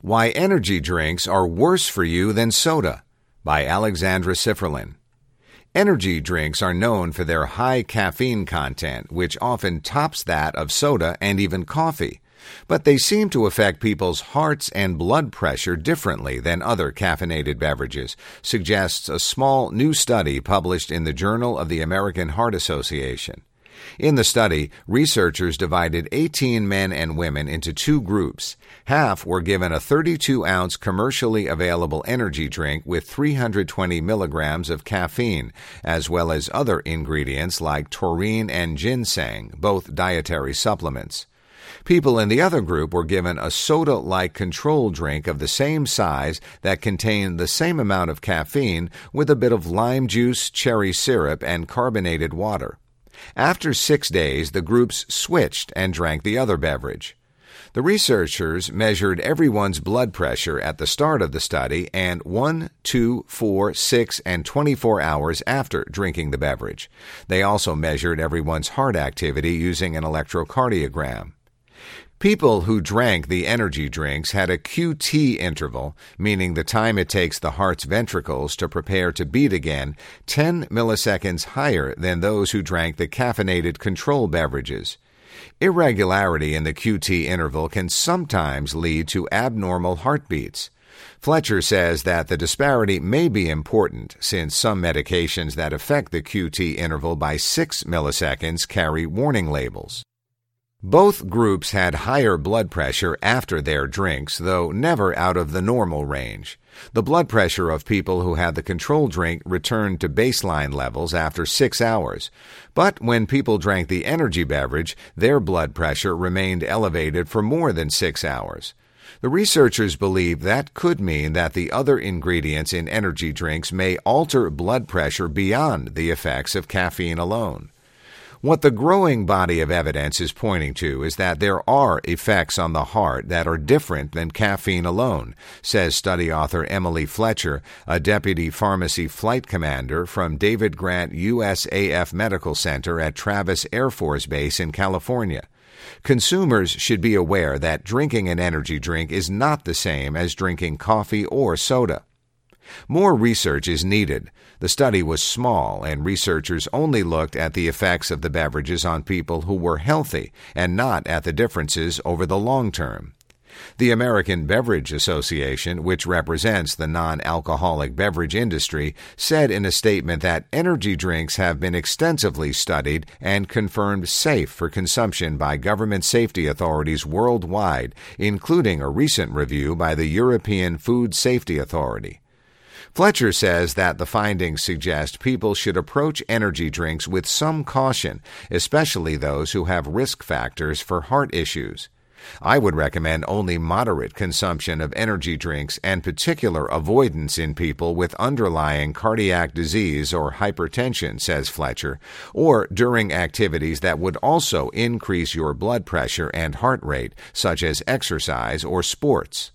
Why Energy Drinks Are Worse for You Than Soda by Alexandra Sifferlin. Energy drinks are known for their high caffeine content, which often tops that of soda and even coffee. But they seem to affect people's hearts and blood pressure differently than other caffeinated beverages, suggests a small new study published in the Journal of the American Heart Association. In the study, researchers divided 18 men and women into two groups. Half were given a 32-ounce commercially available energy drink with 320 milligrams of caffeine, as well as other ingredients like taurine and ginseng, both dietary supplements. People in the other group were given a soda-like control drink of the same size that contained the same amount of caffeine with a bit of lime juice, cherry syrup, and carbonated water. After 6 days, the groups switched and drank the other beverage. The researchers measured everyone's blood pressure at the start of the study and 1, 2, 4, 6, and 24 hours after drinking the beverage. They also measured everyone's heart activity using an electrocardiogram. People who drank the energy drinks had a QT interval, meaning the time it takes the heart's ventricles to prepare to beat again, 10 milliseconds higher than those who drank the caffeinated control beverages. Irregularity in the QT interval can sometimes lead to abnormal heartbeats. Fletcher says that the disparity may be important since some medications that affect the QT interval by 6 milliseconds carry warning labels. Both groups had higher blood pressure after their drinks, though never out of the normal range. The blood pressure of people who had the control drink returned to baseline levels after 6 hours. But when people drank the energy beverage, their blood pressure remained elevated for more than 6 hours. The researchers believe that could mean that the other ingredients in energy drinks may alter blood pressure beyond the effects of caffeine alone. What the growing body of evidence is pointing to is that there are effects on the heart that are different than caffeine alone, says study author Emily Fletcher, a deputy pharmacy flight commander from David Grant USAF Medical Center at Travis Air Force Base in California. Consumers should be aware that drinking an energy drink is not the same as drinking coffee or soda. More research is needed. The study was small, and researchers only looked at the effects of the beverages on people who were healthy and not at the differences over the long term. The American Beverage Association, which represents the non-alcoholic beverage industry, said in a statement that energy drinks have been extensively studied and confirmed safe for consumption by government safety authorities worldwide, including a recent review by the European Food Safety Authority. Fletcher says that the findings suggest people should approach energy drinks with some caution, especially those who have risk factors for heart issues. I would recommend only moderate consumption of energy drinks and particular avoidance in people with underlying cardiac disease or hypertension, says Fletcher, or during activities that would also increase your blood pressure and heart rate, such as exercise or sports.